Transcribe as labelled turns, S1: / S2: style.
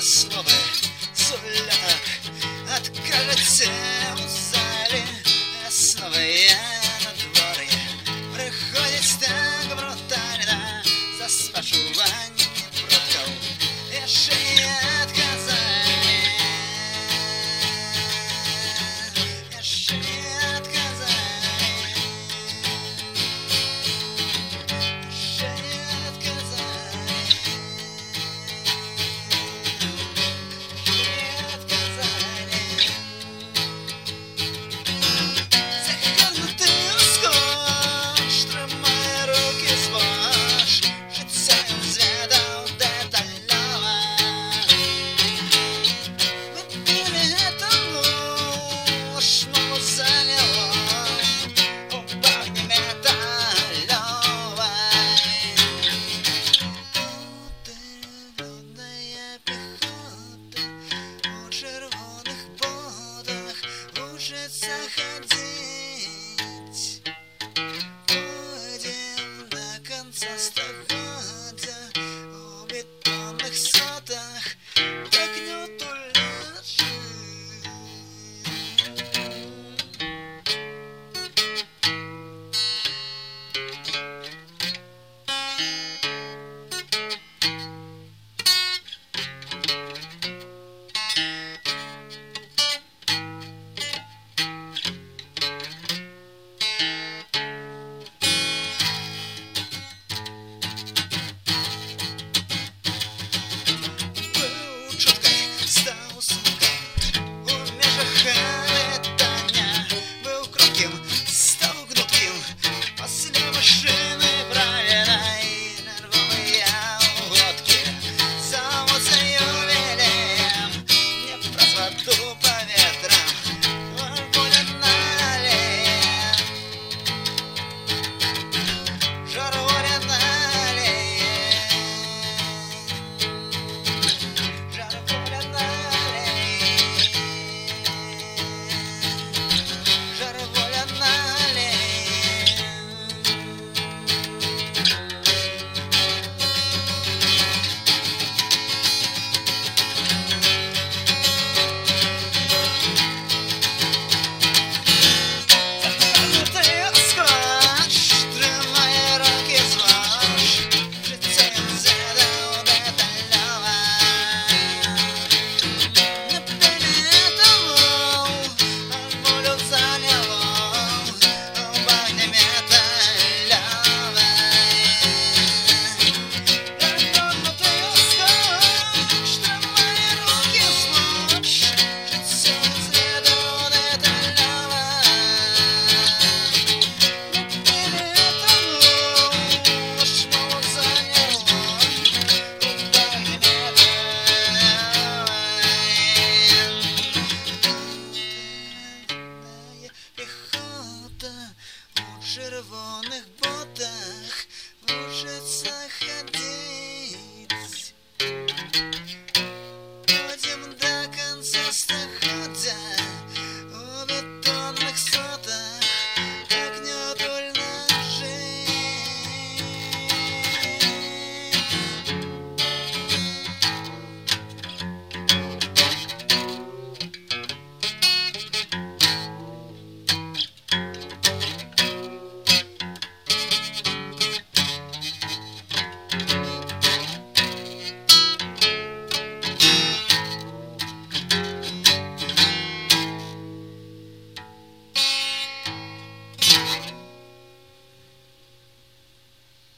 S1: основы сулят откажется у залі основи надвор'я приходить так брутально за спачування продкаў яшчэ не адказалі яшчэ не адказалі яшчэ не адказалі загорнуты ў скотч трымае рукі зваж жыццё ён зведаў дэталёва выпілі гэтаму шмалу заліло у багне металёвай утрывёная пехота у чырвоных ботах вучыцца хадзіць пойдзем да канца стагоддзя у бетонных сотах к гнёту ляжы Быў чуткай, стаў сукам у межах летання быў кроткім, стаў гнуткім пасля машыны правільнай нервовыя ўгодкі заводзя ювелеем не праз ваду паветрам воля налее жар воля налее жар воля налее жар воля налее загорнуты ў скотч трымае рукі зваж жыццё ён зведаў дэталёва напілі гэтаму болю заняло у багне металёвай загорнуты ў скотч трымае рукі зваж жыццё ён зведаў дэталёва напілі гэтаму шмалу заняло у багне металёвай пехота у чырвоных ботах вучыцца хадзіць пойдзем да канца стагоддзя